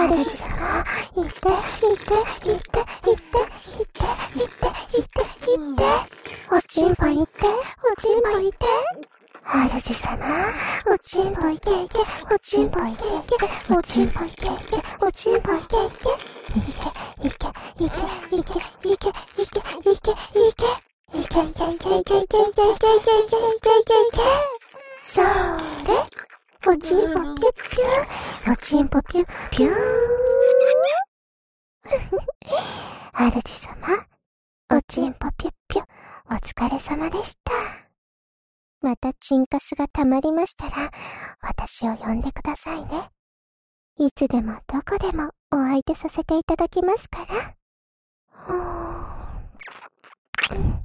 主様、いて、おちんぽいて、主様、おちんぽいけいけ、おちんぽいけいけ、おちんぽいけいけ、おちんぽいけいけ、それ、おちんぽピュッピュ、おちんぽピュッピュー。主様、おちんぽピュッピュ、お疲れ様でした。またチンカスが溜まりましたら、私を呼んでくださいね。いつでもどこでもお相手させていただきますから。